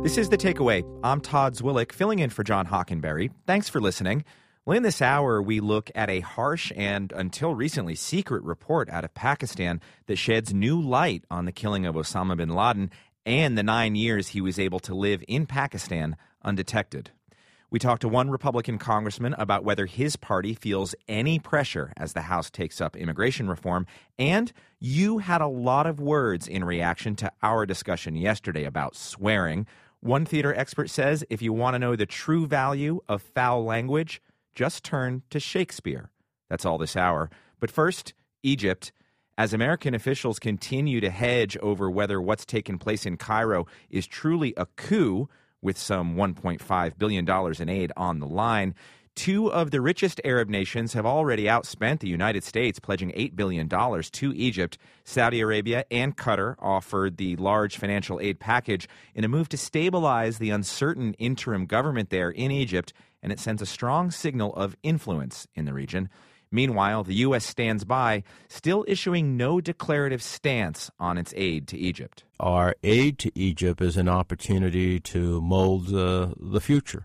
This is The Takeaway. I'm Todd Zwillich, filling in for John Hockenberry. Thanks for listening. Well, in this hour, we look at a harsh and, until recently, secret report out of Pakistan that sheds new light on the killing of Osama bin Laden and the 9 years he was able to live in Pakistan undetected. We talked to one Republican congressman about whether his party feels any pressure as the House takes up immigration reform, and you had a lot of words in reaction to our discussion yesterday about swearing. One theater expert says if you want to know the true value of foul language, just turn to Shakespeare. That's all this hour. But first, Egypt. As American officials continue to hedge over whether what's taken place in Cairo is truly a coup, with some $1.5 billion in aid on the line, two of the richest Arab nations have already outspent the United States, pledging $8 billion to Egypt. Saudi Arabia and Qatar offered the large financial aid package in a move to stabilize the uncertain interim government there in Egypt, and it sends a strong signal of influence in the region. Meanwhile, the U.S. stands by, still issuing no declarative stance on its aid to Egypt. Our aid to Egypt is an opportunity to mold the future.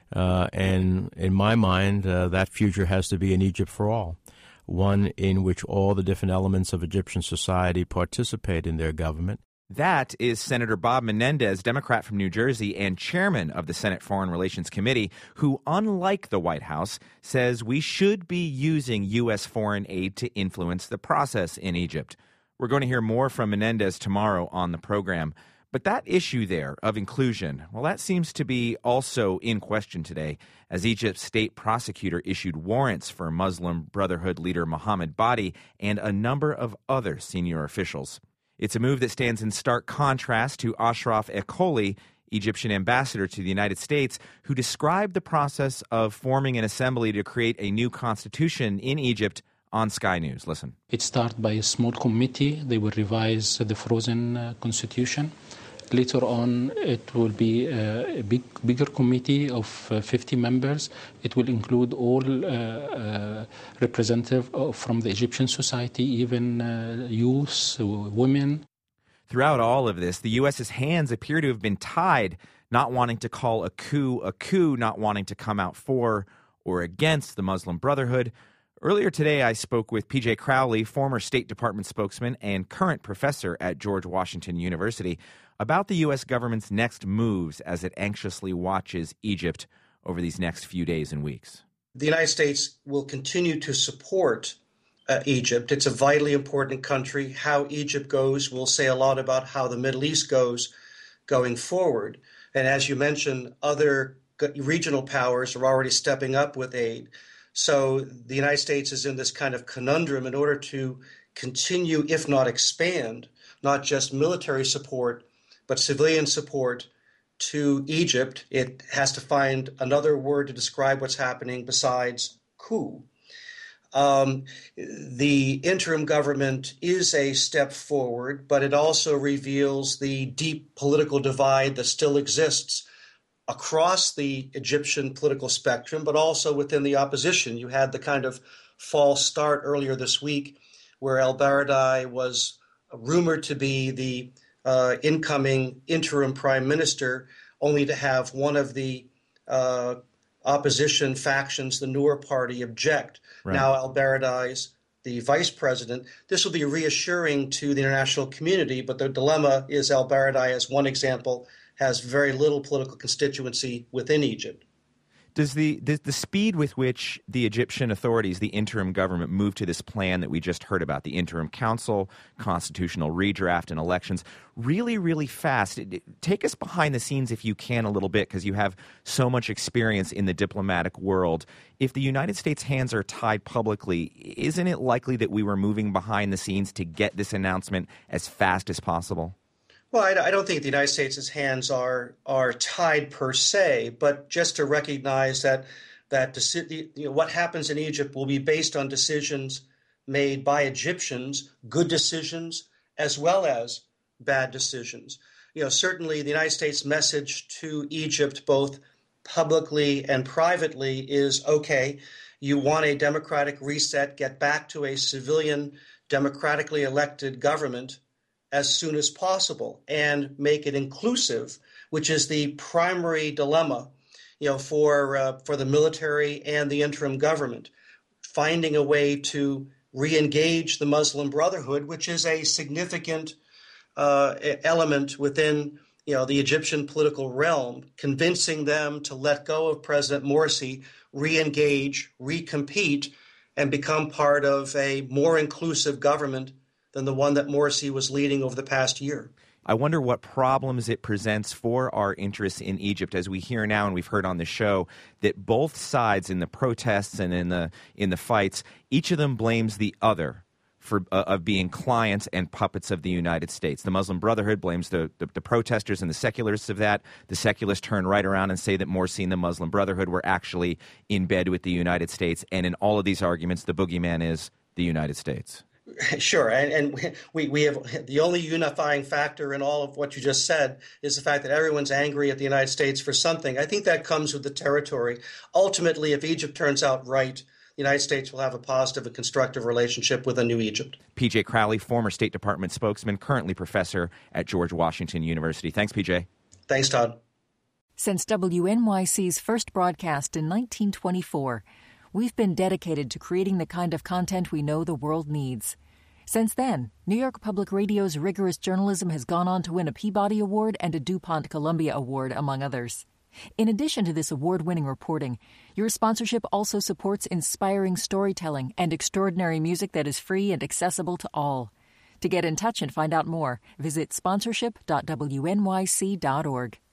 And in my mind, that future has to be an Egypt for all, one in which all the different elements of Egyptian society participate in their government. That is Senator Bob Menendez, Democrat from New Jersey and chairman of the Senate Foreign Relations Committee, who, unlike the White House, says we should be using U.S. foreign aid to influence the process in Egypt. We're going to hear more from Menendez tomorrow on the program. But that issue there of inclusion, well, that seems to be also in question today as Egypt's state prosecutor issued warrants for Muslim Brotherhood leader Mohammed Badi and a number of other senior officials. It's a move that stands in stark contrast to Ashraf Ekoli, Egyptian ambassador to the United States, who described the process of forming an assembly to create a new constitution in Egypt on Sky News. Listen. It started by a small committee. They will revise the frozen constitution. Later on, it will be a bigger committee of 50 members. It will include all representatives from the Egyptian society, even youth, women. Throughout all of this, the U.S.'s hands appear to have been tied, not wanting to call a coup, not wanting to come out for or against the Muslim Brotherhood. Earlier today, I spoke with P.J. Crowley, former State Department spokesman and current professor at George Washington University, about the U.S. government's next moves as it anxiously watches Egypt over these next few days and weeks. The United States will continue to support Egypt. It's a vitally important country. How Egypt goes will say a lot about how the Middle East goes going forward. And as you mentioned, other regional powers are already stepping up with aid. So the United States is in this kind of conundrum in order to continue, if not expand, not just military support, but civilian support to Egypt. It has to find another word to describe what's happening besides coup. The interim government is a step forward, but it also reveals the deep political divide that still exists across the Egyptian political spectrum, but also within the opposition. You had the kind of false start earlier this week where El-Baradei was rumored to be the incoming interim prime minister, only to have one of the opposition factions, the Noor party, object. Right. Now El-Baradei's the vice president. This will be reassuring to the international community, but the dilemma is El-Baradei, as one example, has very little political constituency within Egypt. Does the speed with which the Egyptian authorities, the interim government, moved to this plan that we just heard about, the interim council, constitutional redraft, and elections, really, really fast? Take us behind the scenes, if you can, a little bit, because you have so much experience in the diplomatic world. If the United States' hands are tied publicly, isn't it likely that we were moving behind the scenes to get this announcement as fast as possible? Well, I don't think the United States' hands are tied per se, but just to recognize that what happens in Egypt will be based on decisions made by Egyptians, good decisions as well as bad decisions. Certainly the United States' message to Egypt, both publicly and privately, is okay. You want a democratic reset, get back to a civilian, democratically elected government as soon as possible and make it inclusive, which is the primary dilemma, for the military and the interim government, finding a way to re-engage the Muslim Brotherhood, which is a significant element within the Egyptian political realm, convincing them to let go of President Morsi, re-engage, recompete, and become part of a more inclusive government than the one that Morsi was leading over the past year. I wonder what problems it presents for our interests in Egypt, as we hear now and we've heard on the show that both sides in the protests and in the fights, each of them blames the other for of being clients and puppets of the United States. The Muslim Brotherhood blames the protesters and the secularists of that. The secularists turn right around and say that Morsi and the Muslim Brotherhood were actually in bed with the United States. And in all of these arguments, the boogeyman is the United States. Sure, and we have the only unifying factor in all of what you just said is the fact that everyone's angry at the United States for something. I think that comes with the territory. Ultimately, if Egypt turns out right, the United States will have a positive and constructive relationship with a new Egypt. P.J. Crowley, former State Department spokesman, currently professor at George Washington University. Thanks, P.J. Thanks, Todd. Since WNYC's first broadcast in 1924, we've been dedicated to creating the kind of content we know the world needs. Since then, New York Public Radio's rigorous journalism has gone on to win a Peabody Award and a DuPont Columbia Award, among others. In addition to this award-winning reporting, your sponsorship also supports inspiring storytelling and extraordinary music that is free and accessible to all. To get in touch and find out more, visit sponsorship.wnyc.org.